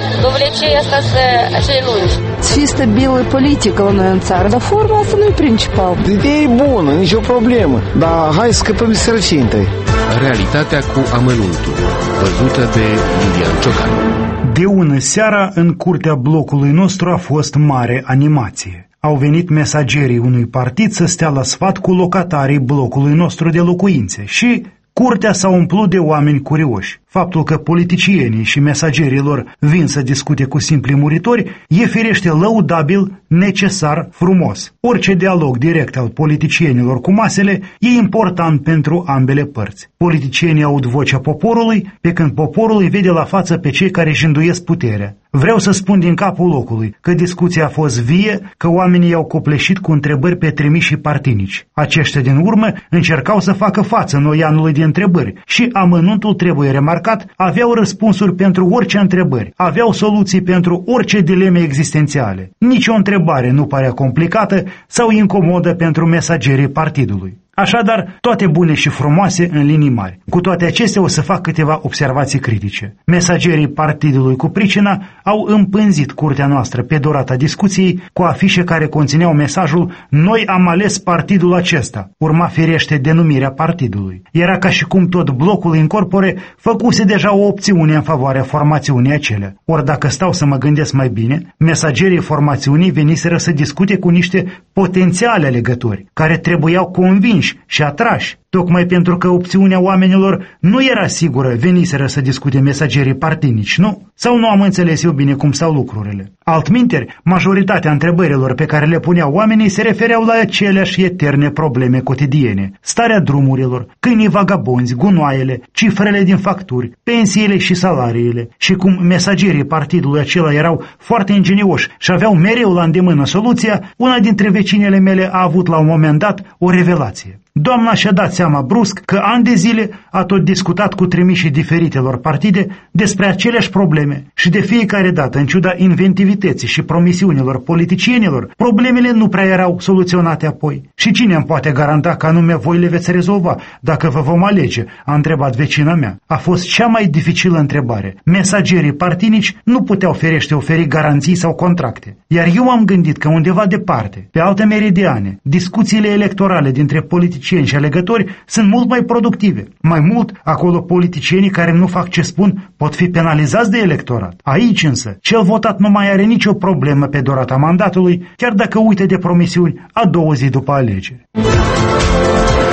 dovlecei asta așa lungi. Să fie stabilă politică la noi în țară, dar forma asta nu e principal. Ideea e bună, nicio problemă, dar hai să scăpăm de sărăcinte. Realitatea cu amănuntul, văzută de Lilian Ciocan. De ună seara, în curtea blocului nostru a fost mare animație. Au venit mesagerii unui partid să stea la sfat cu locatarii blocului nostru de locuințe și curtea s-a umplut de oameni curioși. Faptul că politicienii și mesagerii lor vin să discute cu simpli muritori e firește lăudabil, necesar, frumos. Orice dialog direct al politicienilor cu masele e important pentru ambele părți. Politicienii aud vocea poporului, pe când poporul îi vede la față pe cei care își înduiesc puterea. Vreau să spun din capul locului că discuția a fost vie, că oamenii i-au copleșit cu întrebări pe trimișii partinici. Aceștia din urmă încercau să facă față noianului de întrebări și amănuntul trebuie remarcat, aveau răspunsuri pentru orice întrebări, aveau soluții pentru orice dileme existențiale. Nici o întrebare nu părea complicată sau incomodă pentru mesagerii partidului. Așadar, toate bune și frumoase în linii mari. Cu toate acestea o să fac câteva observații critice. Mesagerii partidului cu pricina au împânzit curtea noastră pe durata discuției cu afișe care conțineau mesajul "Noi am ales partidul acesta". Urma firește denumirea partidului. Era ca și cum tot blocul in corpore făcuse deja o opțiune în favoarea formațiunii acelea. Ori dacă stau să mă gândesc mai bine, mesagerii formațiunii veniseră să discute cu niște potențiale alegători, care trebuiau convinși și atrași. Tocmai pentru că opțiunea oamenilor nu era sigură, veniseră să discute mesagerii partinici, nu? Sau nu am înțeles eu bine cum stau lucrurile? Altminteri, majoritatea întrebărilor pe care le puneau oamenii se refereau la aceleași eterne probleme cotidiene. Starea drumurilor, câinii vagabonzi, gunoaiele, cifrele din facturi, pensiile și salariile. Și cum mesagerii partidului acela erau foarte ingenioși și aveau mereu la îndemână soluția, una dintre vecinele mele a avut la un moment dat o revelație. Doamna și-a dat seama brusc că ani de zile a tot discutat cu trimișii diferitelor partide despre aceleași probleme și de fiecare dată, în ciuda inventivității și promisiunilor politicienilor, problemele nu prea erau soluționate apoi. Și cine îmi poate garanta că anume voi le veți rezolva dacă vă vom alege? A întrebat vecina mea. A fost cea mai dificilă întrebare. Mesagerii partinici nu puteau ferește oferi garanții sau contracte. Iar eu am gândit că undeva departe, pe alte meridiane, discuțiile electorale dintre politicieni și alegători sunt mult mai productive. Mai mult, acolo politicienii care nu fac ce spun pot fi penalizați de electorat. Aici însă, cel votat nu mai are nicio problemă pe durata mandatului, chiar dacă uită de promisiuni a 2 zi după alegeri.